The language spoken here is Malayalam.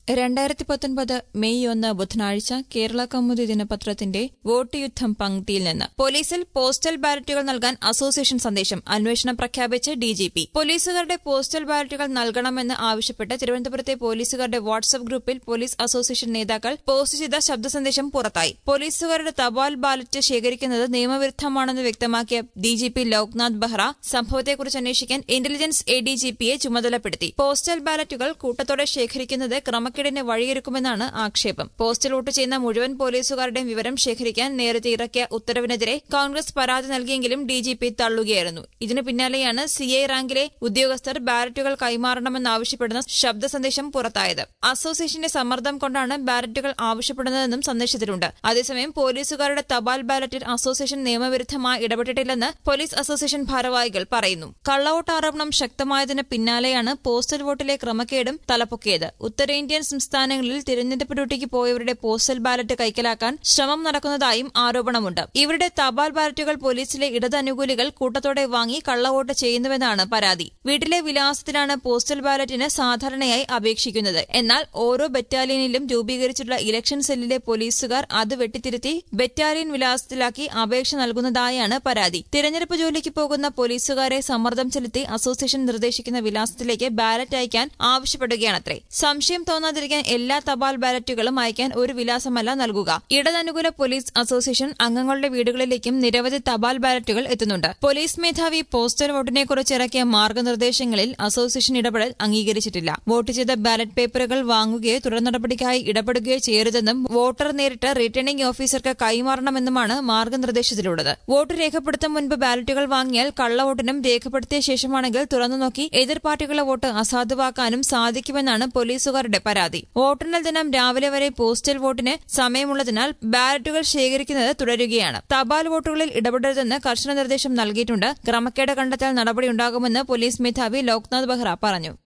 2019 മെയ് 1 ബുധനാഴ്ച കേരള കൗമുദി ദിനപത്രത്തിന്റെ വോട്ട് യുദ്ധം പങ്ക്തിയിൽ നിന്ന് പോലീസിൽ പോസ്റ്റൽ ബാലറ്റുകൾ നൽകാൻ അസോസിയേഷൻ സന്ദേശം അന്വേഷണം പ്രഖ്യാപിച്ച് ഡിജിപി പോലീസുകാരുടെ പോസ്റ്റൽ ബാലറ്റുകൾ നൽകണമെന്ന് ആവശ്യപ്പെട്ട് തിരുവനന്തപുരത്തെ പോലീസുകാരുടെ വാട്സ്ആപ്പ് ഗ്രൂപ്പിൽ പോലീസ് അസോസിയേഷൻ നേതാക്കൾ പോസ്റ്റ് ചെയ്ത ശബ്ദ സന്ദേശം പുറത്തായി. പോലീസുകാരുടെ തപാൽ ബാലറ്റ് ശേഖരിക്കുന്നത് നിയമവിരുദ്ധമാണെന്ന് വ്യക്തമാക്കിയ ഡിജിപി ലോക്നാഥ് ബെഹ്റ സംഭവത്തെക്കുറിച്ച് അന്വേഷിക്കാൻ ഇന്റലിജൻസ് എഡിജിപിയെ ചുമതലപ്പെടുത്തി. പോസ്റ്റൽ ബാലറ്റുകൾ കൂട്ടത്തോടെ ശേഖരിക്കുന്നത് ക്രമക്കേടിന് വഴിയൊരുക്കുമെന്നാണ് ആക്ഷേപം. പോസ്റ്റൽ വോട്ട് ചെയ്യുന്ന മുഴുവൻ പോലീസുകാരുടെയും വിവരം ശേഖരിക്കാൻ നേരത്തെ ഇറക്കിയ ഉത്തരവിനെതിരെ കോൺഗ്രസ് പരാതി നൽകിയെങ്കിലും ഡിജിപി തള്ളുകയായിരുന്നു. ഇതിനു പിന്നാലെയാണ് സിഐ റാങ്കിലെ ഉദ്യോഗസ്ഥർ ബാലറ്റുകൾ കൈമാറണമെന്നാവശ്യപ്പെടുന്ന ശബ്ദ സന്ദേശം പുറത്തായത്. അസോസിയേഷന്റെ സമ്മർദ്ദം കൊണ്ടാണ് ബാലറ്റുകൾ ആവശ്യപ്പെടുന്നതെന്നും സന്ദേശത്തിലുണ്ട്. അതേസമയം പോലീസുകാരുടെ തപാൽ ബാലറ്റിൽ അസോസിയേഷൻ നിയമവിരുദ്ധമായി ഇടപെട്ടിട്ടില്ലെന്ന് പോലീസ് അസോസിയേഷൻ ഭാരവാഹികൾ പറയുന്നു. കള്ളവോട്ട് ആരോപണം ശക്തമായതിന് പിന്നാലെയാണ് പോസ്റ്റൽ വോട്ടിലെ ക്രമക്കേടും തലപ്പൊക്കിയത്. ഉത്തരേന്ത്യൻ സംസ്ഥാനങ്ങളിൽ തിരഞ്ഞെടുപ്പ് ഡ്യൂട്ടിക്ക് പോയവരുടെ പോസ്റ്റൽ ബാലറ്റ് കൈക്കലാക്കാൻ ശ്രമം നടക്കുന്നതായും ആരോപണമുണ്ട്. ഇവരുടെ തപാൽ ബാലറ്റുകൾ പോലീസിലെ ഇടത് അനുകൂലികൾ കൂട്ടത്തോടെ വാങ്ങി കള്ളവോട്ട് ചെയ്യുന്നുവെന്നാണ് പരാതി. വീട്ടിലെ വിലാസത്തിലാണ് പോസ്റ്റൽ ബാലറ്റിന് സാധാരണയായി അപേക്ഷിക്കുന്നത്. എന്നാൽ ഓരോ ബറ്റാലിയനിലും രൂപീകരിച്ചിട്ടുള്ള ഇലക്ഷൻ സെല്ലിലെ പോലീസുകാർ അത് വെട്ടിത്തിരുത്തി ബറ്റാലിയൻ വിലാസത്തിലാക്കി അപേക്ഷ നൽകുന്നതായാണ് പരാതി. തിരഞ്ഞെടുപ്പ് ജോലിക്ക് പോകുന്ന പോലീസുകാരെ സമ്മർദ്ദം ചെലുത്തി അസോസിയേഷൻ നിർദ്ദേശിക്കുന്ന വിലാസത്തിലേക്ക് ബാലറ്റ് അയക്കാൻ ആവശ്യപ്പെടുകയാണത്രേ. സംശയം തോന്നാതിരിക്കാൻ എല്ലാ തപാൽ ബാലറ്റുകളും അയക്കാൻ ഒരു വിലാസമല്ല നൽകുക. ഇടതനുകൂല പോലീസ് അസോസിയേഷൻ അംഗങ്ങളുടെ വീടുകളിലേക്കും നിരവധി തപാൽ ബാലറ്റുകൾ എത്തുന്നുണ്ട്. പോലീസ് മേധാവി പോസ്റ്റൽ വോട്ടിനെക്കുറിച്ച് ഇറക്കിയ മാർഗനിർദ്ദേശങ്ങളിൽ അസോസിയേഷൻ ഇടപെടൽ അംഗീകരിച്ചിട്ടില്ല. വോട്ട് ചെയ്ത ബാലറ്റ് പേപ്പറുകൾ വാങ്ങുകയോ തുടർ നടപടിക്കായി ഇടപെടുകയോ ചെയ്യരുതെന്നും വോട്ടർ നേരിട്ട് റിട്ടേണിംഗ് ഓഫീസർക്ക് കൈമാറണമെന്നുമാണ് മാർഗനിർദ്ദേശത്തിലുള്ളത്. വോട്ട് രേഖപ്പെടുത്തും മുൻപ് ബാലറ്റുകൾ വാങ്ങിയാൽ കള്ളവോട്ടിനും രേഖപ്പെടുത്തിയ ശേഷമാണെങ്കിൽ തുറന്നുനോക്കി എതിർ പാർട്ടികളുടെ വോട്ട് അസാധുവാക്കാനും സാധിക്കുമെന്നാണ് പോലീസുകാരുടെ പരാതി. വോട്ടെണ്ണൽ ദിനം രാവിലെ വരെ പോസ്റ്റൽ വോട്ടിന് സമയമുള്ളതിനാൽ ബാലറ്റുകൾ ശേഖരിക്കുന്നത് തുടരുകയാണ്. തപാൽ വോട്ടുകളിൽ ഇടപെടരുതെന്ന് കർശന നിർദ്ദേശം നൽകിയിട്ടുണ്ട്. ക്രമക്കേട് കണ്ടെത്തിയാൽ നടപടിയുണ്ടാകുമെന്ന് പോലീസ് മേധാവി ലോക്നാഥ് ബെഹ്റ പറഞ്ഞു.